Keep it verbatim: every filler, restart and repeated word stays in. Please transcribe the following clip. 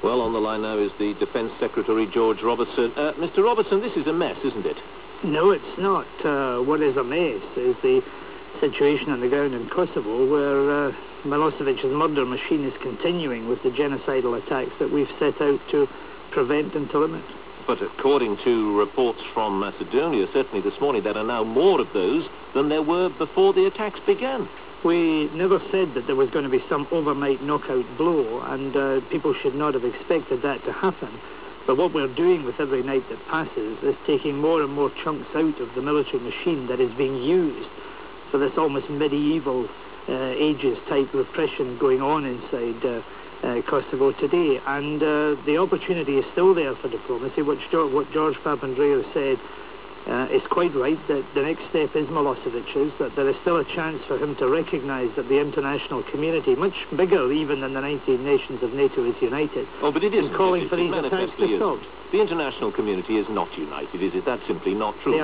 Well, on the line now is the Defence Secretary, George Robertson. Uh, Mister Robertson, this is a mess, isn't it? No, it's not. Uh, what is a mess is the situation on the ground in Kosovo, where uh, Milosevic's murder machine is continuing with the genocidal attacks that we've set out to prevent and to limit. But according to reports from Macedonia, certainly this morning, there are now more of those than there were before the attacks began. We never said that there was going to be some overnight knockout blow, and uh, people should not have expected that to happen. But what we're doing with every night that passes is taking more and more chunks out of the military machine that is being used for this almost medieval uh, ages type repression going on inside uh, uh, Kosovo today. And uh, the opportunity is still there for diplomacy, which George, what George Papandreou said Uh, is quite right, that the next step is Milosevic's, that there is still a chance for him to recognise that the international community, much bigger even than the nineteen nations of NATO, is united. Oh, but it isn't. In calling it, for it these attacks to stop. The international community is not united, is it? That's simply not true. They